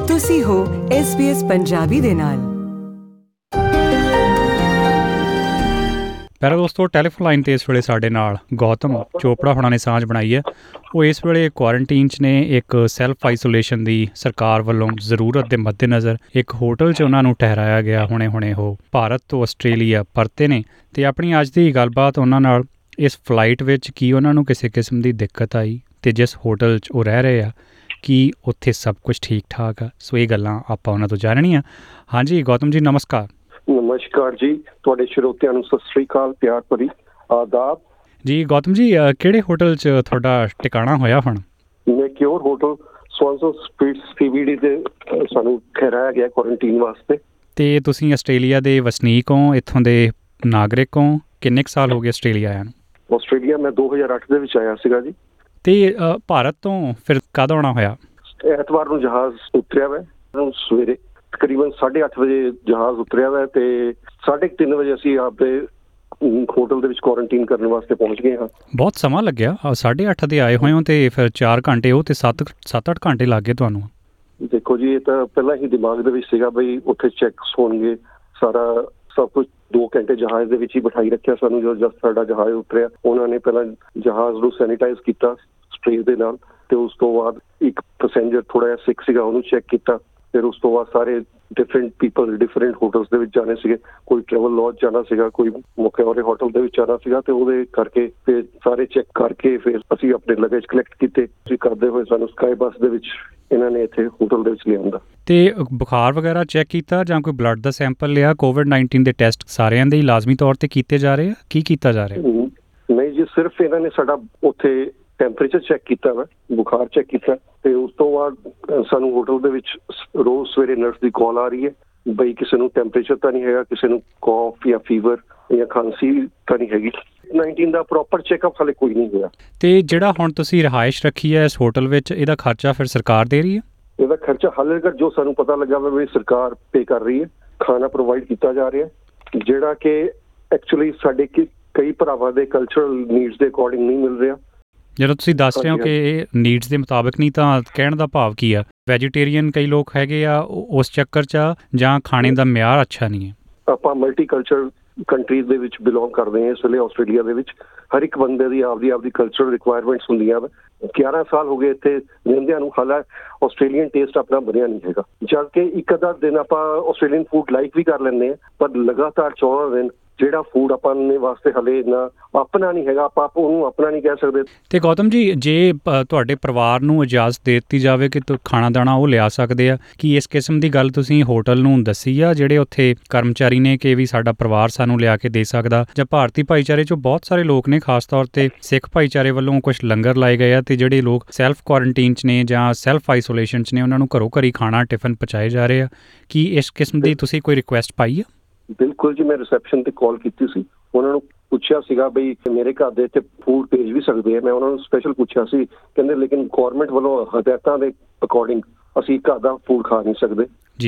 ਤੁਸੀਂ ਹੋ SBS ਪੰਜਾਬੀ ਦੇ ਨਾਲ। ਪਹਿਲਾਂ ਦੋਸਤੋ, ਟੈਲੀਫੋਨ ਲਾਈਨ 'ਤੇ ਇਸ ਵੇਲੇ ਸਾਡੇ ਨਾਲ ਗੌਤਮ ਚੋਪੜਾ ਹੋਣਾ ਨੇ ਸਾਂਝ ਬਣਾਈ ਹੈ। ਉਹ ਇਸ ਵੇਲੇ ਕੁਆਰੰਟੀਨ 'ਚ ਨੇ। ਇੱਕ ਸੈਲਫ ਆਈਸੋਲੇਸ਼ਨ ਦੀ ਸਰਕਾਰ ਵੱਲੋਂ ਜ਼ਰੂਰਤ ਦੇ ਮੱਦੇਨਜ਼ਰ ਇੱਕ ਹੋਟਲ 'ਚ ਉਹਨਾਂ ਨੂੰ ਠਹਿਰਾਇਆ ਗਿਆ। ਹੁਣੇ ਉਹ ਭਾਰਤ ਤੋਂ ਆਸਟ੍ਰੇਲੀਆ ਪਰਤੇ ਨੇ ਅਤੇ ਆਪਣੀ ਅੱਜ ਦੀ ਗੱਲਬਾਤ ਉਹਨਾਂ ਨਾਲ ਇਸ ਫਲਾਈਟ ਵਿੱਚ ਕੀ ਉਹਨਾਂ ਨੂੰ ਕਿਸੇ ਕਿਸਮ ਦੀ ਦਿੱਕਤ ਆਈ ਅਤੇ ਜਿਸ ਹੋਟਲ 'ਚ ਉਹ ਰਹਿ ਰਹੇ ਆ ਕੀ ਉੱਥੇ ਸਭ ਕੁਝ ਠੀਕ ਠਾਕ ਆ। ਸੋ ਇਹ ਗੱਲਾਂ ਆਪਾਂ ਉਹਨਾਂ ਤੋਂ ਜਾਣਨੀਆਂ। ਹਾਂਜੀ ਗੌਤਮ ਜੀ, ਨਮਸਕਾਰ। ਨਮਸਕਾਰ ਜੀ, ਤੁਹਾਡੇ ਸਰੋਤਿਆਂ ਨੂੰ ਸਤਿ ਸ੍ਰੀ ਅਕਾਲ, ਪਿਆਰ ਭਰੀ ਆਦਾਬ ਜੀ। ਗੌਤਮ ਜੀ, ਕਿਹੜੇ ਹੋਟਲ 'ਚ ਤੁਹਾਡਾ ਟਿਕਾਣਾ ਹੋਇਆ ਹੁਣ? ਮੈਕਿਓਰ ਹੋਟਲ ਸਵਾਂਸੋ ਸਪੀਟਸ CBD ਦੇ ਸਾਨੂੰ ਠਹਿਰਾਇਆ ਗਿਆ ਕੁਆਰੰਟੀਨ ਵਾਸਤੇ। ਅਤੇ ਤੁਸੀਂ ਆਸਟ੍ਰੇਲੀਆ ਦੇ ਵਸਨੀਕ ਹੋ, ਇੱਥੋਂ ਦੇ ਨਾਗਰਿਕ ਹੋ। ਕਿੰਨੇ ਕੁ ਸਾਲ ਹੋ ਗਏ ਆਸਟ੍ਰੇਲੀਆ ਆਇਆ ਨੂੰ? ਆਸਟ੍ਰੇਲੀਆ ਮੈਂ 2008 ਦੇ ਵਿੱਚ ਆਇਆ ਸੀਗਾ ਜੀ। ਅਤੇ ਭਾਰਤ ਤੋਂ ਫਿਰ ਕਦ ਆਉਣਾ ਹੋਇਆ? ਐਤਵਾਰ ਨੂੰ ਜਹਾਜ਼ ਉਤਰਿਆ ਵਾ, ਸਵੇਰੇ ਤਕਰੀਬਨ 8:30 ਵਜੇ ਜਹਾਜ਼ ਉਤਰਿਆ ਵਾ ਅਤੇ 3:30 ਵਜੇ ਅਸੀਂ ਆਪਦੇ ਹੋਟਲ ਦੇ ਵਿੱਚ ਕੁਆਰੰਟੀਨ ਕਰਨ ਵਾਸਤੇ ਪਹੁੰਚ ਗਏ ਹਾਂ। ਬਹੁਤ ਸਮਾਂ ਲੱਗਿਆ। 8:30 ਦੇ ਆਏ ਹੋਏ ਹੋ ਅਤੇ ਫਿਰ 4 ਘੰਟੇ ਉਹ ਅਤੇ 7-8 ਘੰਟੇ ਲੱਗ ਗਏ ਤੁਹਾਨੂੰ। ਦੇਖੋ ਜੀ, ਇਹ ਤਾਂ ਪਹਿਲਾਂ ਹੀ ਦਿਮਾਗ ਦੇ ਵਿੱਚ ਸੀਗਾ ਬਈ ਉੱਥੇ ਚੈੱਕਸ ਹੋਣਗੇ, ਸਾਰਾ ਸਭ ਕੁਝ 2 ਘੰਟੇ ਜਹਾਜ਼ ਦੇ ਵਿੱਚ ਹੀ ਬਿਠਾਈ ਰੱਖਿਆ ਸਾਨੂੰ। ਜਦੋਂ ਸਾਡਾ ਜਹਾਜ਼ ਉਤਰਿਆ, ਉਹਨਾਂ ਨੇ ਪਹਿਲਾਂ ਜਹਾਜ਼ ਨੂੰ ਸੈਨੀਟਾਈਜ਼ ਕੀਤਾ ਸਪਰੇਅ ਦੇ ਨਾਲ, ਤੇ ਉਸ ਤੋਂ ਬਾਅਦ ਇੱਕ ਪੈਸੇਂਜਰ ਥੋੜਾ ਜਿਹਾ ਸਿਕ ਸੀਗਾ, ਉਹਨੂੰ ਚੈੱਕ ਕੀਤਾ। ਫਿਰ ਉਸ ਤੋਂ ਬਾਅਦ ਸਾਰੇ ਡਿਫਰੈਂਟ ਪੀਪਲ ਡਿਫਰੈਂਟ ਹੋਟਲਸ ਦੇ ਵਿੱਚ ਜਾਣੇ ਸੀਗੇ। ਕੋਈ ਟਰੈਵਲ ਲੌਜ ਜਾਣਾ ਸੀਗਾ, ਕੋਈ ਮੈਕਿਓਰ ਹੋਟਲ ਦੇ ਵਿੱਚ ਜਾਣਾ ਸੀਗਾ, ਤੇ ਉਹਦੇ ਕਰਕੇ ਫਿਰ ਸਾਰੇ ਚੈੱਕ ਕਰਕੇ ਫਿਰ ਅਸੀਂ ਆਪਣੇ ਲਗੇਜ ਕਲੈਕਟ ਕੀਤੇ। ਅਸੀਂ ਕਰਦੇ ਹੋਏ ਸਾਨੂੰ ਸਕਾਈ ਬੱਸ ਦੇ ਵਿੱਚ ਇਹਨਾਂ ਨੇ ਇੱਥੇ ਹੋਟਲ ਦੇ ਵਿੱਚ ਲਿਆਂਦਾ। ਤੇ ਬੁਖਾਰ ਵਗੈਰਾ ਚੈੱਕ ਕੀਤਾ ਜਾਂ ਕੋਈ ਬਲੱਡ ਦਾ ਸੈਂਪਲ ਲਿਆ? COVID-19 ਦੇ ਟੈਸਟ ਸਾਰਿਆਂ ਦੇ ਹੀ ਲਾਜ਼ਮੀ ਤੌਰ ਤੇ ਕੀਤੇ ਜਾ ਰਹੇ ਆ? ਕੀ ਕੀਤਾ ਜਾ ਰਿਹਾ? ਨਹੀਂ ਜੀ, ਸਿਰਫ ਇਹਨਾਂ ਨੇ ਸਾਡਾ ਉੱਥੇ ਟੈਂਪਰੇਚਰ ਚੈੱਕ ਕੀਤਾ ਵਾ, ਬੁਖਾਰ ਚੈੱਕ ਕੀਤਾ, ਤੇ ਉਸ ਤੋਂ ਬਾਅਦ ਸਾਨੂੰ ਹੋਟਲ ਦੇ ਵਿੱਚ ਰੋਜ਼ ਸਵੇਰੇ ਨਰਸ ਦੀ ਕਾਲ ਆ ਰਹੀ ਹੈ ਬਈ ਕਿਸੇ ਨੂੰ ਟੈਂਪਰੇਚਰ ਤਾਂ ਨਹੀਂ ਹੈਗਾ, ਕਿਸੇ ਨੂੰ ਕੌਫ ਜਾਂ ਫੀਵਰ ਜਾਂ ਖਾਂਸੀ ਤਾਂ ਨਹੀਂ ਹੈਗੀ। 19 ਦਾ ਪ੍ਰੋਪਰ ਚੈੱਕਅਪ ਹਾਲੇ ਕੋਈ ਨਹੀਂ ਹੋਇਆ। ਤੇ ਜਿਹੜਾ ਹੁਣ ਤੁਸੀਂ ਰਿਹਾਇਸ਼ ਰੱਖੀ ਹੈ ਇਸ ਹੋਟਲ ਵਿੱਚ, ਇਹਦਾ ਖਰਚਾ ਫਿਰ ਸਰਕਾਰ ਦੇ ਰਹੀ ਹੈ? ਇਹਦਾ ਖਰਚਾ ਹਾਲੇ ਤੱਕ ਜੋ ਸਾਨੂੰ ਪਤਾ ਲੱਗਾ ਵਾ ਵੀ ਸਰਕਾਰ ਪੇ ਕਰ ਰਹੀ ਹੈ। ਖਾਣਾ ਪ੍ਰੋਵਾਈਡ ਕੀਤਾ ਜਾ ਰਿਹਾ, ਜਿਹੜਾ ਕਿ ਐਕਚੁਅਲੀ ਸਾਡੇ ਕਈ ਭਰਾਵਾਂ ਦੇ ਕਲਚਰਲ ਨੀਡਸ ਦੇ ਅਕੋਰਡਿੰਗ ਨਹੀਂ ਮਿਲ ਰਿਹਾ। ਜਦੋਂ ਤੁਸੀਂ ਦੱਸ ਰਹੇ ਹੋ ਕਿ ਇਹ ਨੀਡਸ ਦੇ ਮੁਤਾਬਕ ਨਹੀਂ, ਤਾਂ ਕਹਿਣ ਦਾ ਭਾਵ ਕੀ ਆ? ਵੈਜੀਟੇਰੀਅਨ ਕਈ ਲੋਕ ਹੈਗੇ ਆ ਉਸ ਚੱਕਰ 'ਚ ਆ, ਜਾਂ ਖਾਣੇ ਦਾ ਮਿਆਰ ਅੱਛਾ ਨਹੀਂ ਹੈ? ਆਪਾਂ ਮਲਟੀ ਕਲਚਰ ਕੰਟਰੀਜ਼ ਦੇ ਵਿੱਚ ਬਿਲੋਂਗ ਕਰਦੇ ਹਾਂ। ਇਸ ਵੇਲੇ ਆਸਟ੍ਰੇਲੀਆ ਦੇ ਵਿੱਚ ਹਰ ਇੱਕ ਬੰਦੇ ਦੀ ਆਪਦੀ ਕਲਚਰਲ ਰਿਕੁਆਇਰਮੈਂਟਸ ਹੁੰਦੀਆਂ ਵਾ। 11 ਸਾਲ ਹੋ ਗਏ ਇੱਥੇ ਰਹਿੰਦਿਆਂ ਨੂੰ, ਹਾਲਾ ਆਸਟ੍ਰੇਲੀਅਨ ਟੇਸਟ ਆਪਣਾ ਬਣਿਆ ਨਹੀਂ ਹੈਗਾ। ਜਦ ਕਿ ਇੱਕ ਅੱਧਾ ਦਿਨ ਆਪਾਂ ਆਸਟ੍ਰੇਲੀਅਨ ਫੂਡ ਲਾਈਕ ਵੀ ਕਰ ਲੈਂਦੇ ਹਾਂ, ਪਰ ਲਗਾਤਾਰ 14 ਦਿਨ ਜਿਹੜਾ ਫੂਡ ਆਪਾਂ ਨੇ ਵਾਸਤੇ ਹਲੇ ਇੰਨਾ ਆਪਣਾ ਨਹੀਂ ਹੈਗਾ, ਆਪਾਂ ਉਹਨੂੰ ਆਪਣਾ ਨਹੀਂ ਕਹਿ ਸਕਦੇ। ਤੇ ਗੌਤਮ ਜੀ, ਜੇ ਤੁਹਾਡੇ ਪਰਿਵਾਰ ਨੂੰ ਇਜਾਜ਼ਤ ਦੇ ਦਿੱਤੀ ਜਾਵੇ ਕਿ ਖਾਣਾ ਦਾਣਾ ਉਹ ਲਿਆ ਸਕਦੇ ਆ, ਕੀ ਇਸ ਕਿਸਮ ਦੀ ਗੱਲ ਤੁਸੀਂ ਹੋਟਲ ਨੂੰ ਦੱਸੀ ਆ ਜਿਹੜੇ ਉੱਥੇ ਕਰਮਚਾਰੀ ਨੇ ਕਿ ਵੀ ਸਾਡਾ ਪਰਿਵਾਰ ਸਾਨੂੰ ਲਿਆ ਕੇ ਦੇ ਸਕਦਾ? ਜਾਂ ਭਾਰਤੀ ਭਾਈਚਾਰੇ 'ਚੋਂ ਬਹੁਤ ਸਾਰੇ ਲੋਕ ਨੇ, ਖਾਸ ਤੌਰ ਤੇ ਸਿੱਖ ਭਾਈਚਾਰੇ ਵੱਲੋਂ ਕੁਝ ਲੰਗਰ ਲਾਏ ਗਏ ਆ, ਤੇ ਜਿਹੜੇ ਲੋਕ ਸੈਲਫ ਕੁਆਰੰਟੀਨ 'ਚ ਨੇ ਜਾਂ ਸੈਲਫ ਆਈਸੋਲੇਸ਼ਨ 'ਚ ਨੇ, ਉਹਨਾਂ ਨੂੰ ਘਰੋਂ ਘਰੀ ਖਾਣਾ ਟਿਫਨ ਪਹੁੰਚਾਏ ਜਾ ਰਹੇ ਆ। ਕੀ ਇਸ ਕਿਸਮ ਦੀ ਤੁਸੀਂ ਕੋਈ ਰਿਕੁਐਸਟ ਪਾਈ ਆ? ਬਿਲਕੁਲ ਜੀ, ਮੈਂ ਰਿਸੈਪਸ਼ਨ ਤੇ ਕਾਲ ਕੀਤੀ ਸੀ, ਉਹਨਾਂ ਨੂੰ ਪੁੱਛਿਆ ਸੀਗਾ ਬਈ ਮੇਰੇ ਘਰ ਦੇ ਇੱਥੇ ਫੂਡ ਭੇਜ ਵੀ ਸਕਦੇ ਆ। ਮੈਂ ਉਹਨਾਂ ਨੂੰ ਸਪੈਸ਼ਲ ਪੁੱਛਿਆ ਸੀ, ਕਹਿੰਦੇ ਲੇਕਿਨ ਗੌਰਮੈਂਟ ਵੱਲੋਂ ਹਦਾਇਤਾਂ ਦੇ ਅਕੋਰਡਿੰਗ ਅਸੀਂ ਘਰ ਦਾ ਫੂਡ ਖਾ ਨਹੀਂ ਸਕਦੇ,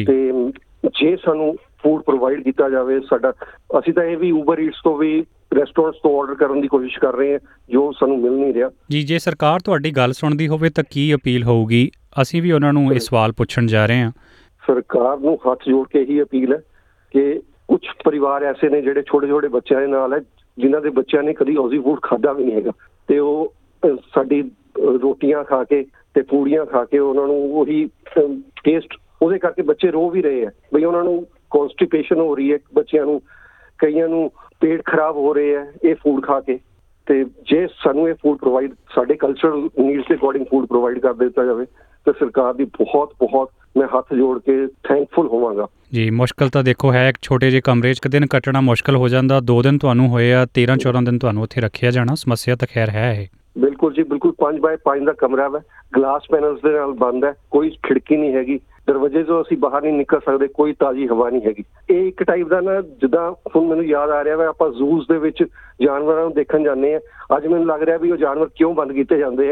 ਤੇ ਜੇ ਸਾਨੂੰ ਫੂਡ ਪ੍ਰੋਵਾਈਡ ਕੀਤਾ ਜਾਵੇ ਸਾਡਾ, ਅਸੀਂ ਤਾਂ ਇਹ ਵੀ ਊਬਰ ਈਟਸ ਤੋਂ ਵੀ ਰੈਸਟੋਰੈਂਟਸ ਤੋਂ ਆਰਡਰ ਕਰਨ ਦੀ ਕੋਸ਼ਿਸ਼ ਕਰ ਰਹੇ ਹਾਂ, ਜੋ ਸਾਨੂੰ ਮਿਲ ਨਹੀਂ ਰਿਹਾ ਜੀ। ਜੇ ਸਰਕਾਰ ਤੁਹਾਡੀ ਗੱਲ ਸੁਣਦੀ ਹੋਵੇ ਤਾਂ ਕੀ ਅਪੀਲ ਹੋਊਗੀ? ਅਸੀਂ ਵੀ ਉਹਨਾਂ ਨੂੰ ਇਹ ਸਵਾਲ ਪੁੱਛਣ ਜਾ ਰਹੇ ਹਾਂ। ਸਰਕਾਰ ਨੂੰ ਹੱਥ ਜੋੜ ਕੇ ਇਹੀ ਅਪੀਲ ਹੈ ਕਿ ਕੁਝ ਪਰਿਵਾਰ ਐਸੇ ਨੇ ਜਿਹੜੇ ਛੋਟੇ ਬੱਚਿਆਂ ਦੇ ਨਾਲ ਹੈ, ਜਿਨ੍ਹਾਂ ਦੇ ਬੱਚਿਆਂ ਨੇ ਕਦੀ ਔਜ਼ੀ ਫੂਡ ਖਾਧਾ ਵੀ ਨਹੀਂ ਹੈਗਾ, ਤੇ ਉਹ ਸਾਡੀ ਰੋਟੀਆਂ ਖਾ ਕੇ ਤੇ ਪੂੜੀਆਂ ਖਾ ਕੇ ਉਹਨਾਂ ਨੂੰ ਉਹੀ ਟੇਸਟ, ਉਹਦੇ ਕਰਕੇ ਬੱਚੇ ਰੋ ਵੀ ਰਹੇ ਹੈ ਬਈ ਉਹਨਾਂ ਨੂੰ ਕੌਨਸਟੀਪੇਸ਼ਨ ਹੋ ਰਹੀ ਹੈ, ਬੱਚਿਆਂ ਨੂੰ ਕਈਆਂ ਨੂੰ ਪੇਟ ਖਰਾਬ ਹੋ ਰਹੇ ਹੈ ਇਹ ਫੂਡ ਖਾ ਕੇ। ਤੇ ਜੇ ਸਾਨੂੰ ਇਹ ਫੂਡ ਪ੍ਰੋਵਾਈਡ, ਸਾਡੇ ਕਲਚਰਲ ਨੀਡਸ ਦੇ ਅਕੋਰਡਿੰਗ ਫੂਡ ਪ੍ਰੋਵਾਈਡ ਕਰ ਦਿੱਤਾ ਜਾਵੇ ਤਾਂ ਸਰਕਾਰ ਦੀ ਬਹੁਤ ਮੈਂ ਹੱਥ ਜੋੜ ਕੇ ਥੈਂਕਫੁਲ ਹੋਵਾਂਗਾ ਜੀ। ਮੁਸ਼ਕਿਲ ਤਾਂ ਦੇਖੋ ਹੈ, ਇੱਕ ਛੋਟੇ ਜਿਹੇ ਕਮਰੇ 'ਚ ਇੱਕ ਦਿਨ ਕੱਟਣਾ ਮੁਸ਼ਕਿਲ ਹੋ ਜਾਂਦਾ। 2 ਦਿਨ ਤੁਹਾਨੂੰ ਹੋਏ ਆ, 13-14 ਦਿਨ ਤੁਹਾਨੂੰ ਉੱਥੇ ਰੱਖਿਆ ਜਾਣਾ, ਸਮੱਸਿਆ ਤਾਂ ਖੈਰ ਹੈ ਇਹ। ਬਿਲਕੁਲ ਜੀ, ਬਿਲਕੁਲ 5x5 ਦਾ ਕਮਰਾ ਵਾ, ਗਲਾਸ ਪੈਨਲਸ ਦੇ ਨਾਲ ਬੰਦ ਹੈ, ਕੋਈ ਖਿੜਕੀ ਨਹੀਂ ਹੈਗੀ, ਦਰਵਾਜ਼ੇ ਤੋਂ ਅਸੀਂ ਬਾਹਰ ਨਹੀਂ ਨਿਕਲ ਸਕਦੇ, ਕੋਈ ਤਾਜ਼ੀ ਹਵਾ ਨਹੀਂ ਹੈਗੀ। ਇਹ ਇੱਕ ਟਾਈਪ ਦਾ ਨਾ, ਜਿੱਦਾਂ ਹੁਣ ਮੈਨੂੰ ਯਾਦ ਆ ਰਿਹਾ ਵਾ, ਆਪਾਂ ਜ਼ੂਸ ਦੇ ਵਿੱਚ ਜਾਨਵਰਾਂ ਨੂੰ ਦੇਖਣ ਜਾਂਦੇ ਹਾਂ, ਅੱਜ ਮੈਨੂੰ ਲੱਗ ਰਿਹਾ ਵੀ ਉਹ ਜਾਨਵਰ ਕਿਉਂ ਬੰਦ ਕੀਤੇ ਜਾਂਦੇ ਆ,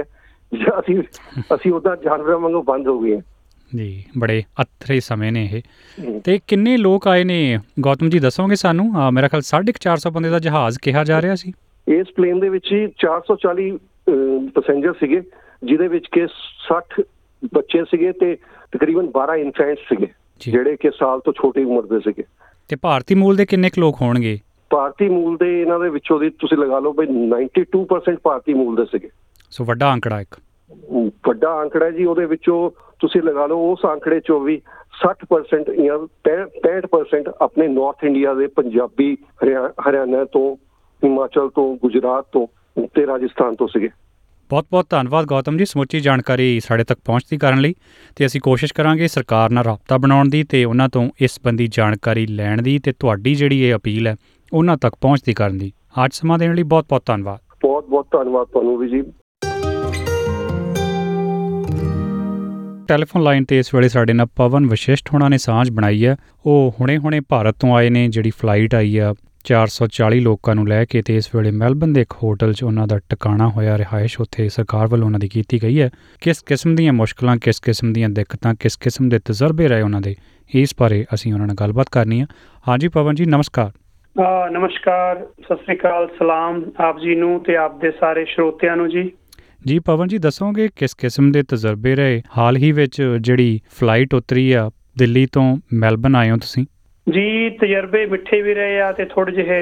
ਅਸੀਂ ਉੱਦਾਂ ਜਾਨਵਰਾਂ ਵਾਂਗੂ ਬੰਦ ਹੋ ਗਏ ਹਾਂ ਜੀ। ਬੜੇ ਅਥਰੇ ਸਮੇਂ ਨੇ ਇਹ। ਤੇ ਕਿੰਨੇ ਲੋਕ ਆਏ ਨੇ ਗੌਤਮ ਜੀ, ਦੱਸੋਗੇ ਸਾਨੂੰ? ਮੇਰਾ ਖਿਆਲ 450 ਬੰਦੇ ਦਾ ਜਹਾਜ਼ ਕਿਹਾ ਜਾ ਰਿਹਾ ਸੀ। ਇਸ ਪਲੇਨ ਦੇ ਵਿੱਚ ਹੀ 440 ਪੈਸੇਂਜਰ ਸੀਗੇ, ਜਿਹਦੇ ਵਿੱਚ ਕਿ 60 ਬੱਚੇ ਸੀਗੇ ਤੇ ਤਕਰੀਬਨ 12 ਇਨਫੈਂਟਸ ਸੀਗੇ ਜੀ। ਜਿਹੜੇ ਕਿ ਸਾਲ ਤੋਂ ਛੋਟੀ ਉਮਰ ਦੇ ਸੀਗੇ। ਤੇ ਭਾਰਤੀ ਮੂਲ ਦੇ ਕਿੰਨੇ ਕੁ ਲੋਕ ਹੋਣਗੇ? ਭਾਰਤੀ ਮੂਲ ਦੇ ਇਹਨਾਂ ਦੇ ਵਿੱਚੋਂ ਦੀ ਤੁਸੀਂ ਲਗਾ ਲਓ ਬਈ 92% ਭਾਰਤੀ ਮੂਲ ਦੇ ਸੀਗੇ। ਸੋ ਵੱਡਾ ਅੰਕੜਾ ਇੱਕ। ਵੱਡਾ ਅੰਕੜਾ ਜੀ। ਉਹਦੇ ਵਿੱਚੋਂ ਤੁਸੀਂ ਲਗਾ ਲਓ ਉਸ ਅੰਕੜੇ ਚੋਂ ਵੀ 60% ਜਾਂ 65% ਆਪਣੇ ਨਾਰਥ ਇੰਡੀਆ ਦੇ ਪੰਜਾਬੀ, ਹਰਿਆਣਾ ਤੋਂ, ਹਿਮਾਚਲ ਤੋਂ, ਗੁਜਰਾਤ ਤੋਂ ਤੇ ਰਾਜਸਥਾਨ ਤੋਂ ਸੀਗੇ। ਬਹੁਤ ਬਹੁਤ ਧੰਨਵਾਦ ਗੌਤਮ ਜੀ, ਸਮੁੱਚੀ ਜਾਣਕਾਰੀ ਸਾਡੇ ਤੱਕ ਪਹੁੰਚਦੀ ਕਰਨ ਲਈ। ਤੇ ਅਸੀਂ ਕੋਸ਼ਿਸ਼ ਕਰਾਂਗੇ ਸਰਕਾਰ ਨਾਲ ਰਾਬਤਾ ਬਣਾਉਣ ਦੀ ਤੇ ਉਹਨਾਂ ਤੋਂ ਇਸ ਸੰਬੰਧੀ ਜਾਣਕਾਰੀ ਲੈਣ ਦੀ, ਤੇ ਤੁਹਾਡੀ ਜਿਹੜੀ ਇਹ ਅਪੀਲ ਹੈ ਉਹਨਾਂ ਤੱਕ ਪਹੁੰਚਦੀ ਕਰਨ ਦੀ। ਅੱਜ ਸਮਾਂ ਦੇਣ ਲਈ ਬਹੁਤ ਬਹੁਤ ਧੰਨਵਾਦ। ਬਹੁਤ ਬਹੁਤ ਧੰਨਵਾਦ ਤੁਹਾਨੂੰ ਵੀ ਜੀ। ਟੈਲੀਫੋਨ ਲਾਈਨ ਤੇ ਇਸ ਵੇਲੇ ਸਾਡੇ ਨਾਲ ਪਵਨ ਵਸ਼ਿਸ਼ਟ ਹੋਣਾ ਨੇ ਸਾਂਝ ਬਣਾਈ ਹੈ। ਉਹ ਹੁਣੇ ਭਾਰਤ ਤੋਂ ਆਏ ਨੇ। ਜਿਹੜੀ ਫਲਾਈਟ ਆਈ ਆ 440 ਲੋਕਾਂ ਨੂੰ ਲੈ ਕੇ, ਤੇ ਇਸ ਵੇਲੇ ਮੈਲਬਨ ਦੇ ਇੱਕ ਹੋਟਲ 'ਚ ਉਹਨਾਂ ਦਾ ਟਿਕਾਣਾ ਹੋਇਆ, ਰਿਹਾਇਸ਼ ਉੱਥੇ ਸਰਕਾਰ ਵੱਲੋਂ ਉਹਨਾਂ ਦੀ ਕੀਤੀ ਗਈ ਹੈ। ਕਿਸ ਕਿਸਮ ਦੀਆਂ ਮੁਸ਼ਕਲਾਂ, ਕਿਸ ਕਿਸਮ ਦੀਆਂ ਦਿੱਕਤਾਂ, ਕਿਸ ਕਿਸਮ ਦੇ ਤਜਰਬੇ ਰਹੇ ਉਹਨਾਂ ਦੇ, ਇਸ ਬਾਰੇ ਅਸੀਂ ਉਹਨਾਂ ਨਾਲ ਗੱਲਬਾਤ ਕਰਨੀ ਆ। ਹਾਂਜੀ ਪਵਨ ਜੀ, ਨਮਸਕਾਰ। ਨਮਸਕਾਰ, ਸਤਿ ਸ੍ਰੀ ਅਕਾਲ, ਸਲਾਮ ਆਪ ਜੀ ਨੂੰ ਤੇ ਆਪ ਦੇ ਸਾਰੇ ਸਰੋਤਿਆਂ ਨੂੰ ਜੀ। ਜੀ ਪਵਨ ਜੀ, ਦੱਸੋਗੇ ਕਿਸ ਕਿਸਮ ਦੇ ਤਜਰਬੇ ਰਹੇ? ਹਾਲ ਹੀ ਵਿੱਚ ਜਿਹੜੀ ਫਲਾਈਟ ਉਤਰੀ ਆ ਦਿੱਲੀ ਤੋਂ ਮੈਲਬਨ ਆਏ ਹੋ ਤੁਸੀਂ। ਜੀ ਤਜਰਬੇ ਮਿੱਠੇ ਵੀ ਰਹੇ ਆ ਤੇ ਥੋੜੇ ਜਿਹੇ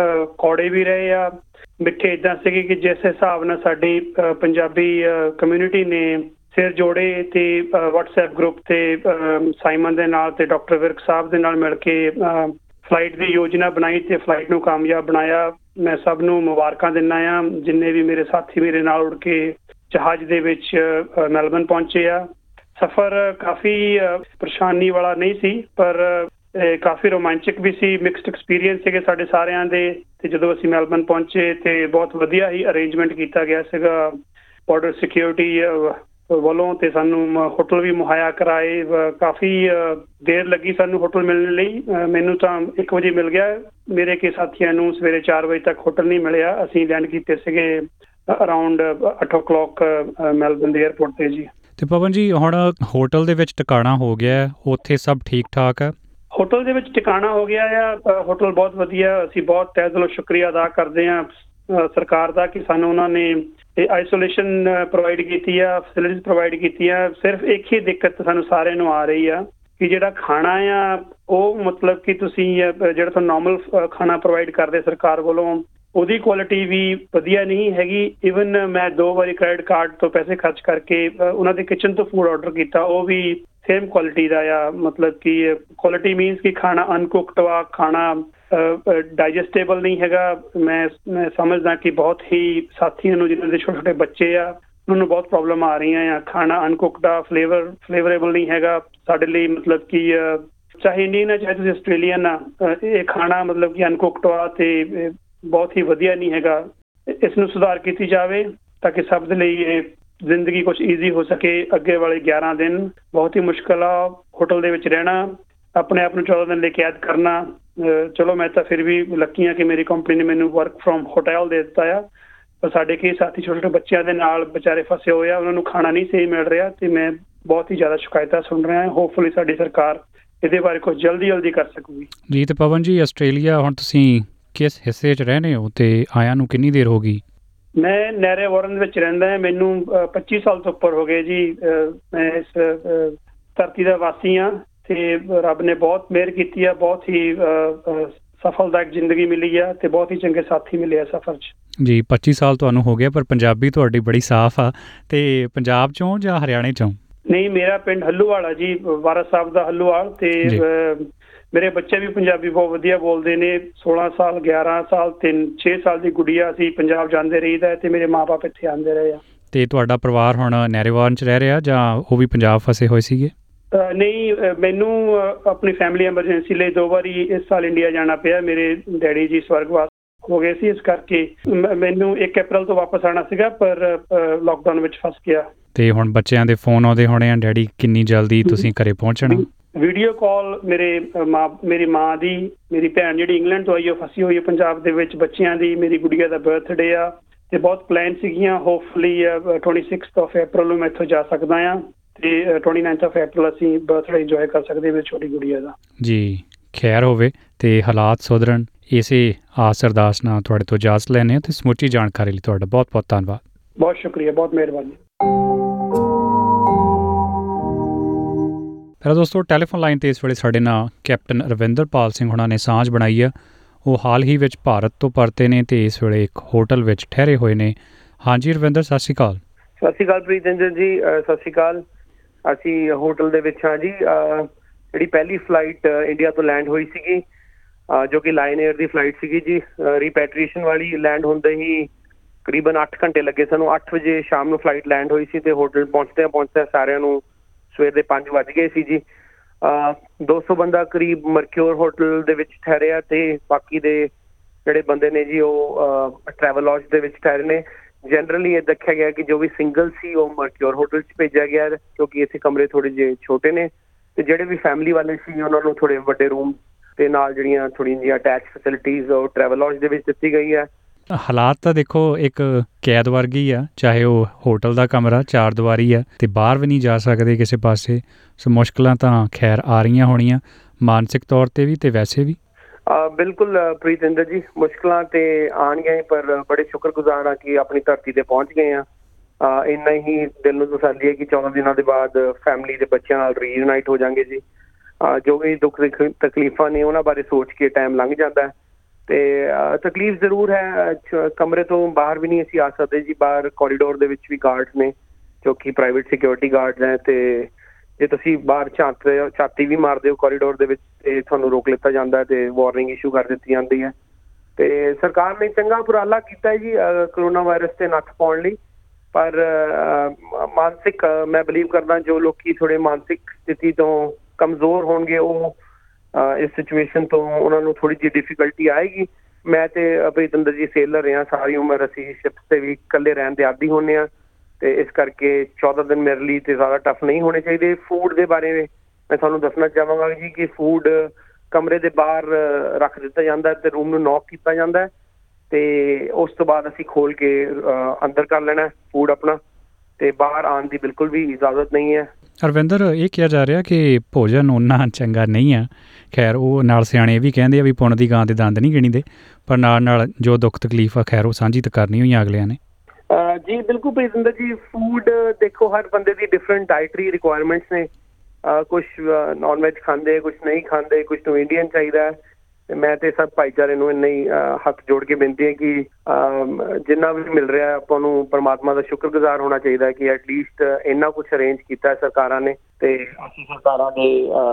ਕੌੜੇ ਵੀ ਰਹੇ ਆ। ਮਿੱਠੇ ਇਦਾਂ ਸੀਗੇ ਕਿ ਜਿਸ ਹਿਸਾਬ ਨਾਲ ਸਾਡੀ ਪੰਜਾਬੀ ਕਮਿਊਨਿਟੀ ਨੇ ਸਿਰ ਜੋੜੇ ਤੇ WhatsApp ਗਰੁੱਪ ਤੇ ਸਾਈਮਨ ਦੇ ਨਾਲ ਤੇ ਡਾਕਟਰ ਵਿਰਕ ਸਾਹਿਬ ਦੇ ਨਾਲ ਮਿਲ ਕੇ ਫਲਾਈਟ ਦੀ ਯੋਜਨਾ ਬਣਾਈ ਤੇ ਫਲਾਈਟ ਨੂੰ ਕਾਮਯਾਬ ਬਣਾਇਆ। ਮੈਂ ਸਭ ਨੂੰ ਮੁਬਾਰਕਾਂ ਦਿੰਦਾ ਆ। ਜਿੰਨੇ ਵੀ ਮੇਰੇ ਸਾਥੀ ਮੇਰੇ ਨਾਲ ਉੜ ਕੇ ਜਹਾਜ਼ ਦੇ ਵਿੱਚ ਮੈਲਬਨ ਪਹੁੰਚੇ ਆ। ਸਫ਼ਰ ਕਾਫੀ ਪਰੇਸ਼ਾਨੀ ਵਾਲਾ ਨਹੀਂ ਸੀ, ਪਰ ਕਾਫੀ ਰੋਮਾਂਚਕ ਵੀ ਸੀ। ਮਿਕਸਡ ਐਕਸਪੀਰੀਅੰਸ ਸੀਗੇ ਸਾਡੇ ਸਾਰਿਆਂ ਦੇ। ਤੇ ਜਦੋਂ ਅਸੀਂ ਮੈਲਬਨ ਪਹੁੰਚੇ ਤੇ ਬਹੁਤ ਵਧੀਆ ਹੀ ਅਰੇਂਜਮੈਂਟ ਕੀਤਾ ਗਿਆ ਸੀਗਾ ਬਾਰਡਰ ਸਿਕਿਉਰਿਟੀ ਵੱਲੋਂ, ਤੇ ਸਾਨੂੰ ਹੋਟਲ ਵੀ ਮੁਹੱਈਆ ਕਰਾਏ। ਕਾਫੀ ਦੇਰ ਲੱਗੀ ਸਾਨੂੰ ਹੋਟਲ ਮਿਲਣ ਲਈ। ਮੈਨੂੰ ਤਾਂ 1 ਵਜੇ ਮਿਲ ਗਿਆ। ਮੇਰੇ ਕੇ ਸਾਥੀਆਂ ਨੂੰ ਸਵੇਰੇ 4 ਵਜੇ ਤੱਕ ਹੋਟਲ ਨਹੀਂ ਮਿਲਿਆ। ਅਸੀਂ ਲੈਂਡ ਕੀਤੇ ਸੀਗੇ ਅਰਾਊਂਡ 8 o'clock ਮੈਲਬਨ ਦੇ ਏਅਰਪੋਰਟ ਤੇ ਜੀ। ਤੇ ਪਵਨ ਜੀ, ਹੁਣ ਹੋਟਲ ਦੇ ਵਿੱਚ ਟਿਕਾਣਾ ਹੋ ਗਿਆ, ਉੱਥੇ ਸਭ ਠੀਕ ਠਾਕ ਹੈ? ਹੋਟਲ ਦੇ ਵਿੱਚ ਟਿਕਾਣਾ ਹੋ ਗਿਆ ਆ। ਹੋਟਲ ਬਹੁਤ ਵਧੀਆ। ਅਸੀਂ ਬਹੁਤ ਤਹਿ ਦਿਲੋਂ ਸ਼ੁਕਰੀਆ ਅਦਾ ਕਰਦੇ ਹਾਂ ਸਰਕਾਰ ਦਾ ਕਿ ਸਾਨੂੰ ਉਹਨਾਂ ਨੇ ਆਈਸੋਲੇਸ਼ਨ ਪ੍ਰੋਵਾਈਡ ਕੀਤੀ ਆ, ਫੈਸਿਲਿਟੀਜ਼ ਪ੍ਰੋਵਾਈਡ ਕੀਤੀਆਂ। ਸਿਰਫ ਇੱਕ ਹੀ ਦਿੱਕਤ ਸਾਨੂੰ ਸਾਰਿਆਂ ਨੂੰ ਆ ਰਹੀ ਆ ਕਿ ਜਿਹੜਾ ਖਾਣਾ ਆ ਉਹ ਮਤਲਬ ਕਿ ਤੁਸੀਂ ਜਿਹੜਾ ਤੁਹਾਨੂੰ ਨਾਰਮਲ ਖਾਣਾ ਪ੍ਰੋਵਾਈਡ ਕਰਦੇ ਸਰਕਾਰ ਵੱਲੋਂ, ਉਹਦੀ ਕੁਆਲਿਟੀ ਵੀ ਵਧੀਆ ਨਹੀਂ ਹੈਗੀ। ਈਵਨ ਮੈਂ 2 ਵਾਰੀ ਕ੍ਰੈਡਿਟ ਕਾਰਡ ਤੋਂ ਪੈਸੇ ਖਰਚ ਕਰਕੇ ਉਹਨਾਂ ਦੇ ਕਿਚਨ ਤੋਂ ਫੂਡ ਆਰਡਰ ਕੀਤਾ, ਉਹ ਵੀ ਸੇਮ ਕੁਆਲਿਟੀ ਦਾ ਆ। ਮਤਲਬ ਕਿ ਕੁਆਲਿਟੀ ਮੀਨਸ ਕਿ ਖਾਣਾ ਅਨਕੁਕਡ ਵਾ, ਖਾਣਾ ਡਾਈਜੈਸਟੇਬਲ ਨਹੀਂ ਹੈਗਾ। ਮੈਂ ਸਮਝਦਾ ਕਿ ਬਹੁਤ ਹੀ ਸਾਥੀਆਂ ਨੂੰ ਜਿਹਨਾਂ ਦੇ ਛੋਟੇ ਛੋਟੇ ਬੱਚੇ ਆ ਉਹਨਾਂ ਨੂੰ ਬਹੁਤ ਪ੍ਰੋਬਲਮ ਆ ਰਹੀਆਂ ਆ। ਖਾਣਾ ਅਨਕੁਕਡ ਆ, ਫਲੇਵਰੇਬਲ ਨਹੀਂ ਹੈਗਾ ਸਾਡੇ ਲਈ। ਮਤਲਬ ਕਿ ਚਾਹੇ ਇੰਡੀਅਨ ਆ ਚਾਹੇ ਤੁਸੀਂ ਆਸਟ੍ਰੇਲੀਅਨ ਆ, ਇਹ ਖਾਣਾ ਮਤਲਬ ਕਿ ਅਨਕੁਕਡ ਆ ਤੇ ਬਹੁਤ ਹੀ ਵਧੀਆ ਨਹੀਂ ਹੈਗਾ। ਇਸ ਨੂੰ ਸੁਧਾਰ ਕੀਤੀ ਜਾਵੇ ਤਾਂ ਕਿ ਸਭ ਦੇ ਲਈ ਇਹ ਜ਼ਿੰਦਗੀ ਕੁਛ ਈਜ਼ੀ ਹੋ ਸਕੇ। ਅੱਗੇ ਵਾਲੇ 11 ਦਿਨ ਬਹੁਤ ਹੀ ਮੁਸ਼ਕਿਲ ਆ ਹੋਟਲ ਦੇ ਵਿੱਚ ਰਹਿਣਾ, ਆਪਣੇ ਆਪ ਨੂੰ 14 ਦਿਨ ਲਈ ਕੈਦ ਕਰਨਾ। ਚਲੋ ਮੈਂ ਤਾਂ ਫਿਰ ਵੀ ਲੱਕੀ ਹਾਂ ਕਿ ਮੇਰੀ ਕੰਪਨੀ ਨੇ ਮੈਨੂੰ ਵਰਕ ਫਰੋਮ ਹੋਟਲ ਦੇ ਦਿੱਤਾ ਆ, ਪਰ ਸਾਡੇ ਕਈ ਸਾਥੀ ਛੋਟੇ ਛੋਟੇ ਬੱਚਿਆਂ ਦੇ ਨਾਲ ਵਿਚਾਰੇ ਫਸੇ ਹੋਏ ਆ, ਉਹਨਾਂ ਨੂੰ ਖਾਣਾ ਨਹੀਂ ਸਹੀ ਮਿਲ ਰਿਹਾ ਤੇ ਮੈਂ ਬਹੁਤ ਹੀ ਜ਼ਿਆਦਾ ਸ਼ਿਕਾਇਤਾਂ ਸੁਣ ਰਿਹਾ ਹਾਂ। ਹੋਪਫੁਲੀ ਸਾਡੀ ਸਰਕਾਰ ਇਹਦੇ ਬਾਰੇ ਕੁਝ ਜਲਦੀ ਕਰ ਸਕੂਗੀ। ਜੀ ਤੇ ਪਵਨ ਜੀ, ਆਸਟ੍ਰੇਲੀਆ ਹੁਣ ਤੁਸੀਂ ਕਿਸ ਹਿੱਸੇ 'ਚ ਰਹਿੰਦੇ ਹੋ ਤੇ ਆਇਆਂ ਨੂੰ ਕਿੰਨੀ ਦੇਰ ਹੋ ਗਈ? ਮੈਂ ਨੈਰੇ ਵਾਰਨ ਵਿੱਚ ਰਹਿੰਦਾ ਹਾਂ। ਮੈਨੂੰ 25 ਸਾਲ ਤੋਂ ਉੱਪਰ ਹੋ ਗਏ ਜੀ। ਮੈਂ ਇਸ ਧਰਤੀ ਦਾ ਵਾਸੀ ਹਾਂ ਤੇ ਰੱਬ ਨੇ ਬਹੁਤ ਮਿਹਰ ਕੀਤੀ ਆ। ਬਹੁਤ ਹੀ ਸਫਲਦਾਇਕ ਜ਼ਿੰਦਗੀ ਮਿਲੀ ਆ ਤੇ ਬਹੁਤ ਹੀ ਚੰਗੇ ਸਾਥੀ ਮਿਲੇ ਆ ਸਫ਼ਰ 'ਚ। ਜੀ 25 ਸਾਲ ਤੁਹਾਨੂੰ ਹੋ ਗਿਆ, ਪਰ ਪੰਜਾਬੀ ਤੁਹਾਡੀ ਬੜੀ ਸਾਫ਼ ਆ। ਤੇ ਪੰਜਾਬ 'ਚੋਂ ਜਾਂ ਹਰਿਆਣੇ 'ਚੋਂ? ਨਹੀਂ, ਮੇਰਾ ਪਿੰਡ ਹੱਲੂਵਾਲ ਆ ਜੀ, ਵਾਰਸ ਸਾਹਿਬ ਦਾ ਹੱਲੂਵਾਲ। ਤੇ ਮੇਰੇ ਬੱਚੇ ਵੀ ਪੰਜਾਬੀ ਬਹੁਤ ਵਧੀਆ ਬੋਲਦੇ ਨੇ। 16 ਸਾਲ 11 ਸਾਲ 6 ਸਾਲ ਦੀ ਗੁੜੀਆ। ਅਸੀਂ ਪੰਜਾਬ ਜਾਂਦੇ ਰਹੀਦਾ ਤੇ ਮੇਰੇ ਮਾਂ-ਬਾਪ ਇੱਥੇ ਆਉਂਦੇ ਰਹੇ ਆ। ਤੇ ਤੁਹਾਡਾ ਪਰਿਵਾਰ ਹੁਣ ਨੈਰੇਵਾਨ 'ਚ ਰਹਿ ਰਿਹਾ ਜਾਂ ਉਹ ਵੀ ਪੰਜਾਬ ਫਸੇ ਹੋਏ ਸੀਗੇ? ਨਹੀਂ, ਮੈਨੂੰ ਆਪਣੀ ਫੈਮਿਲੀ ਐਮਰਜੈਂਸੀ ਲਈ 2 ਵਾਰੀ ਇਸ ਸਾਲ ਇੰਡੀਆ ਜਾਣਾ ਪਿਆ। ਮੇਰੇ ਡੈਡੀ ਜੀ ਸਵਰਗਵਾਸ ਹੋ ਗਏ ਸੀ, ਇਸ ਕਰਕੇ ਮੈਨੂੰ 1 ਅਪ੍ਰੈਲ ਤੋਂ ਵਾਪਸ ਆਉਣਾ ਸੀਗਾ, ਪਰ ਲਾਕਡਾਊਨ ਵਿੱਚ ਫਸ ਗਿਆ। ਤੇ ਹੁਣ ਬੱਚਿਆਂ ਦੇ ਫੋਨ ਆਉਂਦੇ ਹੋਣੇ ਆ, ਡੈਡੀ ਕਿੰਨੀ ਜਲਦੀ ਤੁਸੀਂ ਘਰੇ ਪਹੁੰਚਣਾ? ਵੀਡੀਓ ਕਾਲ ਮੇਰੀ ਮਾਂ ਦੀ, ਮੇਰੀ ਭੈਣ ਜਿਹੜੀ ਇੰਗਲੈਂਡ ਤੋਂ ਆਈ ਉਹ ਫਸੀ ਹੋਈ ਹੈ ਪੰਜਾਬ ਦੇ ਵਿੱਚ, ਬੱਚਿਆਂ ਦੀ, ਮੇਰੀ ਗੁੜੀਆ ਦਾ ਬਰਥਡੇ ਆ ਤੇ ਬਹੁਤ ਪਲਾਨ ਸੀਗੀਆਂ। ਹੋਪਫੁਲੀ 26 ਅਪ੍ਰੈਲ ਨੂੰ ਮੈਂ ਇੱਥੋਂ ਜਾ ਸਕਦਾ ਹਾਂ ਤੇ 29 ਅਪ੍ਰੈਲ ਅਸੀਂ ਬਰਥਡੇ ਇੰਜੋਏ ਕਰ ਸਕਦੇ ਮੇਰੀ ਛੋਟੀ ਗੁੜੀਆ ਦਾ। ਜੀ ਖੈਰ ਹੋਵੇ ਤੇ ਹਾਲਾਤ ਸੁਧਰਨ, ਇਸੇ ਆਸ ਅਰਦਾਸ ਨਾਲ ਤੁਹਾਡੇ ਤੋਂ ਇਜਾਜ਼ਤ ਲੈਂਦੇ ਹਾਂ ਤੇ ਸਮੁੱਚੀ ਜਾਣਕਾਰੀ ਲਈ ਤੁਹਾਡਾ ਬਹੁਤ ਬਹੁਤ ਧੰਨਵਾਦ। ਬਹੁਤ ਸ਼ੁਕਰੀਆ, ਬਹੁਤ ਮਿਹਰਬਾਨੀ। ਪਹਿਲਾਂ ਦੋਸਤੋ ਟੈਲੀਫੋਨ ਲਾਈਨ ਤੇ ਇਸ ਵੇਲੇ ਸਾਡੇ ਨਾਲ ਕੈਪਟਨ ਰਵਿੰਦਰਪਾਲ ਸਿੰਘ ਹੁਣਾਂ ਨੇ ਸਾਂਝ ਬਣਾਈ ਆ। ਉਹ ਹਾਲ ਹੀ ਵਿੱਚ ਭਾਰਤ ਤੋਂ ਪਰਤੇ ਨੇ ਤੇ ਇਸ ਵੇਲੇ ਇੱਕ ਹੋਟਲ ਵਿੱਚ ਠਹਿਰੇ ਹੋਏ ਨੇ। ਹਾਂਜੀ ਰਵਿੰਦਰ, ਸਤਿ ਸ਼੍ਰੀ ਅਕਾਲ। ਸਤਿ ਸ਼੍ਰੀ ਅਕਾਲ ਪ੍ਰੀਤਿੰਦਰ ਜੀ, ਸਤਿ ਸ਼੍ਰੀ ਅਕਾਲ। ਅਸੀਂ ਹੋਟਲ ਦੇ ਵਿੱਚ ਹਾਂ ਜੀ। ਜਿਹੜੀ ਪਹਿਲੀ ਫਲਾਈਟ ਇੰਡੀਆ ਤੋਂ ਲੈਂਡ ਹੋਈ ਸੀਗੀ, ਜੋ ਕਿ ਲਾਇਨ ਏਅਰ ਦੀ ਫਲਾਈਟ ਸੀਗੀ ਜੀ, ਰੀਪੈਟਰੀਏਸ਼ਨ ਵਾਲੀ, ਲੈਂਡ ਹੁੰਦੇ ਹੀ ਕਰੀਬਨ 8 ਘੰਟੇ ਲੱਗੇ ਸਾਨੂੰ। 8 ਵਜੇ ਸ਼ਾਮ ਨੂੰ ਫਲਾਈਟ ਲੈਂਡ ਹੋਈ ਸੀ ਤੇ ਹੋਟਲ ਪਹੁੰਚਦਿਆਂ ਸਾਰਿਆਂ ਨੂੰ ਸਵੇਰ ਦੇ 5 ਵੱਜ ਗਏ ਸੀ ਜੀ। 200 ਬੰਦਾ ਕਰੀਬ ਮਰਕਿਓਰ ਹੋਟਲ ਦੇ ਵਿੱਚ ਠਹਿਰਿਆ ਤੇ ਬਾਕੀ ਦੇ ਜਿਹੜੇ ਬੰਦੇ ਨੇ ਜੀ ਉਹ ਟਰੈਵਲ ਲੌਜ ਦੇ ਵਿੱਚ ਠਹਿਰੇ ਨੇ। ਜਨਰਲੀ ਇਹ ਦੇਖਿਆ ਗਿਆ ਕਿ ਜੋ ਵੀ ਸਿੰਗਲ ਸੀ ਉਹ ਮਰਕਿਓਰ ਹੋਟਲ 'ਚ ਭੇਜਿਆ ਗਿਆ, ਕਿਉਂਕਿ ਇੱਥੇ ਕਮਰੇ ਥੋੜ੍ਹੇ ਜਿਹੇ ਛੋਟੇ ਨੇ ਤੇ ਜਿਹੜੇ ਵੀ ਫੈਮਿਲੀ ਵਾਲੇ ਸੀ ਉਹਨਾਂ ਨੂੰ ਥੋੜ੍ਹੇ ਵੱਡੇ ਰੂਮ ਤੇ ਨਾਲ ਜਿਹੜੀਆਂ ਥੋੜ੍ਹੀਆਂ ਜਿਹੀਆਂ ਅਟੈਚ ਫੈਸਿਲਿਟੀਜ਼ ਉਹ ਟਰੈਵਲ ਲੌਜ ਦੇ ਵਿੱਚ ਦਿੱਤੀ ਗਈ ਹੈ। ਹਾਲਾਤ ਤਾਂ ਦੇਖੋ ਇੱਕ ਕੈਦ ਵਰਗੀ ਆ, ਚਾਹੇ ਉਹ ਹੋਟਲ ਦਾ ਕਮਰਾ 4 ਦੀਵਾਰੀ ਆ ਤੇ ਬਾਹਰ ਵੀ ਨਹੀਂ ਜਾ ਸਕਦੇ ਕਿਸੇ ਪਾਸੇ। ਸੋ ਮੁਸ਼ਕਲਾਂ ਤਾਂ ਖੈਰ ਆ ਰਹੀਆਂ ਹੋਣੀਆਂ ਮਾਨਸਿਕ ਤੌਰ ਤੇ ਵੀ ਤੇ ਵੈਸੇ ਵੀ। ਬਿਲਕੁਲ ਪ੍ਰੀਤਿੰਦਰ ਜੀ, ਮੁਸ਼ਕਲਾਂ ਤੇ ਆਉਣਗੀਆਂ, ਪਰ ਬੜੇ ਸ਼ੁਕਰਗੁਜ਼ਾਰ ਹਾਂ ਕਿ ਆਪਣੀ ਧਰਤੀ ਤੇ ਪਹੁੰਚ ਗਏ ਹਾਂ। ਇੰਨਾ ਹੀ ਦਿਲ ਨੂੰ ਤਸੱਲੀ ਹੈ ਕਿ 14 ਦਿਨਾਂ ਦੇ ਬਾਅਦ ਫੈਮਿਲੀ ਦੇ ਬੱਚਿਆਂ ਨਾਲ ਰੀਯੂਨਾਈਟ ਹੋ ਜਾਵਾਂਗੇ ਜੀ। ਜੋ ਵੀ ਦੁੱਖ ਤਕਲੀਫਾਂ ਨੇ ਉਹਨਾਂ ਬਾਰੇ ਸੋਚ ਕੇ ਟਾਈਮ ਲੰਘ ਜਾਂਦਾ ਤੇ ਤਕਲੀਫ ਜ਼ਰੂਰ ਹੈ। ਕਮਰੇ ਤੋਂ ਬਾਹਰ ਵੀ ਨਹੀਂ ਅਸੀਂ ਆ ਸਕਦੇ ਜੀ। ਬਾਹਰ ਕੋਰੀਡੋਰ ਦੇ ਵਿੱਚ ਵੀ ਗਾਰਡਸ ਨੇ ਜੋ ਕਿ ਪ੍ਰਾਈਵੇਟ ਸਿਕਿਉਰਿਟੀ ਗਾਰਡਸ ਹੈ ਤੇ ਜੇ ਤੁਸੀਂ ਬਾਹਰ ਝਾਤੀ ਵੀ ਮਾਰਦੇ ਹੋ ਕੋਰੀਡੋਰ ਦੇ ਵਿੱਚ ਤੇ ਤੁਹਾਨੂੰ ਰੋਕ ਲਿੱਤਾ ਜਾਂਦਾ ਤੇ ਵਾਰਨਿੰਗ ਇਸ਼ੂ ਕਰ ਦਿੱਤੀ ਜਾਂਦੀ ਹੈ। ਤੇ ਸਰਕਾਰ ਨੇ ਚੰਗਾ ਉਪਰਾਲਾ ਕੀਤਾ ਹੈ ਜੀ ਕਰੋਨਾ ਵਾਇਰਸ ਤੇ ਨੱਥ ਪਾਉਣ ਲਈ, ਪਰ ਮਾਨਸਿਕ ਮੈਂ ਬਿਲੀਵ ਕਰਦਾ ਜੋ ਲੋਕੀ ਥੋੜੇ ਮਾਨਸਿਕ ਸਥਿਤੀ ਤੋਂ ਕਮਜ਼ੋਰ ਹੋਣਗੇ ਉਹ ਇਸ ਸਿਚੁਏਸ਼ਨ ਤੋਂ ਉਹਨਾਂ ਨੂੰ ਥੋੜ੍ਹੀ ਜਿਹੀ ਡਿਫੀਕਲਟੀ ਆਏਗੀ। ਮੈਂ ਤੇ ਪ੍ਰੀਤਿੰਦਰ ਜੀ ਸੇਲਰ ਰਿਹਾ, ਸਾਰੀ ਉਮਰ ਅਸੀਂ ਸ਼ਿਪਸ ਤੇ ਵੀ ਇਕੱਲੇ ਰਹਿਣ ਦੇ ਆਦੀ ਹੁੰਦੇ ਹਾਂ ਤੇ ਇਸ ਕਰਕੇ 14 ਦਿਨ ਮੇਰੇ ਲਈ ਤੇ ਜ਼ਿਆਦਾ ਟਫ ਨਹੀਂ ਹੋਣੇ ਚਾਹੀਦੇ। ਫੂਡ ਦੇ ਬਾਰੇ ਮੈਂ ਤੁਹਾਨੂੰ ਦੱਸਣਾ ਚਾਹਾਂਗਾ ਜੀ ਕਿ ਫੂਡ ਕਮਰੇ ਦੇ ਬਾਹਰ ਰੱਖ ਦਿੱਤਾ ਜਾਂਦਾ ਤੇ ਰੂਮ ਨੂੰ ਨੌਕ ਕੀਤਾ ਜਾਂਦਾ ਤੇ ਉਸ ਤੋਂ ਬਾਅਦ ਅਸੀਂ ਖੋਲ ਕੇ ਅੰਦਰ ਕਰ ਲੈਣਾ ਫੂਡ ਆਪਣਾ ਤੇ ਬਾਹਰ ਆਉਣ ਦੀ ਬਿਲਕੁਲ ਵੀ ਇਜਾਜ਼ਤ ਨਹੀਂ ਹੈ। ਰਵਿੰਦਰ, ਇਹ ਕਿਹਾ ਜਾ ਰਿਹਾ ਕਿ ਭੋਜਨ ਓਨਾ ਚੰਗਾ ਨਹੀਂ ਆ। ਖੈਰ ਉਹ ਨਾਲ ਸਿਆਣੇ ਇਹ ਵੀ ਕਹਿੰਦੇ ਆ ਵੀ ਪੁੰਨ ਦੀ ਗਾਂ ਦੇ ਦੰਦ ਨਹੀਂ ਗਿਣੀਦੇ, ਪਰ ਨਾਲ ਜੋ ਦੁੱਖ ਤਕਲੀਫ ਆ ਖੈਰ ਉਹ ਸਾਂਝੀ ਤਾਂ ਕਰਨੀ ਹੋਈਆਂ ਅਗਲਿਆਂ ਨੇ। ਜੀ ਬਿਲਕੁਲ ਪ੍ਰੀਤਿੰਦਰ ਜੀ, ਫੂਡ ਦੇਖੋ ਹਰ ਬੰਦੇ ਦੀ ਡਿਫਰੈਂਟ ਡਾਇਟਰੀ ਰਿਕੁਆਇਰਮੈਂਟਸ ਨੇ। ਕੁਛ ਨੌਨ ਵੈਜ ਖਾਂਦੇ, ਕੁਛ ਨਹੀਂ ਖਾਂਦੇ, ਕੁਛ ਨੂੰ ਇੰਡੀਅਨ ਚਾਹੀਦਾ ਤੇ ਮੈਂ ਤੇ ਸਭ ਭਾਈਚਾਰੇ ਨੂੰ ਇੰਨਾ ਹੀ ਹੱਥ ਜੋੜ ਕੇ ਬੇਨਤੀ ਹੈ ਕਿ ਜਿੰਨਾ ਵੀ ਮਿਲ ਰਿਹਾ ਆਪਾਂ ਨੂੰ ਪਰਮਾਤਮਾ ਦਾ ਸ਼ੁਕਰਗੁਜ਼ਾਰ ਹੋਣਾ ਚਾਹੀਦਾ ਕਿ ਐਟਲੀਸਟ ਇੰਨਾ ਕੁਛ ਅਰੇਂਜ ਕੀਤਾ ਸਰਕਾਰਾਂ ਨੇ ਤੇ ਅਸੀਂ ਸਰਕਾਰਾਂ ਦੇ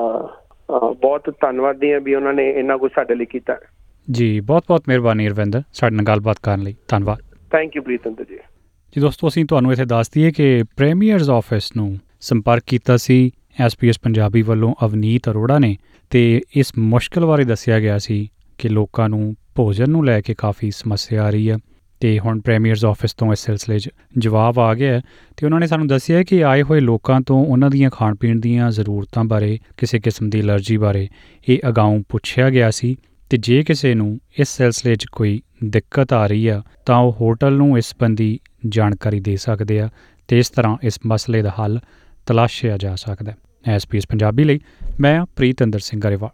ਬਹੁਤ ਧੰਨਵਾਦੀ ਹਾਂ ਵੀ ਉਹਨਾਂ ਨੇ ਇੰਨਾ ਕੁਛ ਸਾਡੇ ਲਈ ਕੀਤਾ। ਜੀ ਬਹੁਤ ਬਹੁਤ ਮਿਹਰਬਾਨੀ ਰਵਿੰਦਰ, ਸਾਡੇ ਨਾਲ ਗੱਲਬਾਤ ਕਰਨ ਲਈ ਧੰਨਵਾਦ। ਥੈਂਕ ਯੂ ਪ੍ਰੀਤਿੰਦਰ ਜੀ। ਜੀ ਦੋਸਤੋ, ਅਸੀਂ ਤੁਹਾਨੂੰ ਇੱਥੇ ਦੱਸ ਦਈਏ ਕਿ ਪ੍ਰੀਮੀਅਰਜ਼ ਆਫਿਸ ਨੂੰ ਸੰਪਰਕ ਕੀਤਾ ਸੀ SBS ਪੰਜਾਬੀ ਵੱਲੋਂ ਅਵਨੀਤ ਅਰੋੜਾ ਨੇ ਤੇ ਇਸ ਮੁਸ਼ਕਿਲ ਬਾਰੇ ਦੱਸਿਆ ਗਿਆ ਸੀ ਕਿ ਲੋਕਾਂ ਨੂੰ ਭੋਜਨ ਨੂੰ ਲੈ ਕੇ ਕਾਫੀ ਸਮੱਸਿਆ ਆ ਰਹੀ ਹੈ ਤੇ ਹੁਣ ਪ੍ਰੀਮੀਅਰਜ਼ ਆਫਿਸ ਤੋਂ ਇਸ ਸਿਲਸਿਲੇ 'ਚ ਜਵਾਬ ਆ ਗਿਆ ਤੇ ਉਹਨਾਂ ਨੇ ਸਾਨੂੰ ਦੱਸਿਆ ਕਿ ਆਏ ਹੋਏ ਲੋਕਾਂ ਤੋਂ ਉਹਨਾਂ ਦੀਆਂ ਖਾਣ ਪੀਣ ਦੀਆਂ ਜ਼ਰੂਰਤਾਂ ਬਾਰੇ, ਕਿਸੇ ਕਿਸਮ ਦੀ ਐਲਰਜੀ ਬਾਰੇ ਇਹ ਅਗਾਊਂ ਪੁੱਛਿਆ ਗਿਆ ਸੀ ਤੇ ਜੇ ਕਿਸੇ ਨੂੰ ਇਸ ਸਿਲਸਿਲੇ 'ਚ ਕੋਈ ਦਿੱਕਤ ਆ ਰਹੀ ਆ ਤਾਂ ਉਹ ਹੋਟਲ ਨੂੰ ਇਸ ਸੰਬੰਧੀ ਜਾਣਕਾਰੀ ਦੇ ਸਕਦੇ ਆ ਤੇ ਇਸ ਤਰ੍ਹਾਂ ਇਸ ਮਸਲੇ ਦਾ ਹੱਲ ਤਲਾਸ਼ਿਆ ਜਾ ਸਕਦਾ ਹੈ। SBS ਪੰਜਾਬੀ ਲਈ ਮੈਂ ਪ੍ਰੀਤਿੰਦਰ ਸਿੰਘ ਗਰੇਵਾਲ।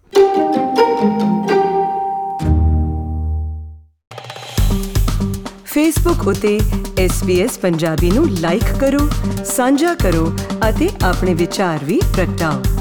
ਫੇਸਬੁੱਕ ਉਤੇ SBS ਪੰਜਾਬੀ ਨੂੰ ਲਾਈਕ ਕਰੋ, ਸਾਂਝਾ ਕਰੋ ਅਤੇ ਆਪਣੇ ਵਿਚਾਰ ਵੀ ਪ੍ਰਗਟਾਓ।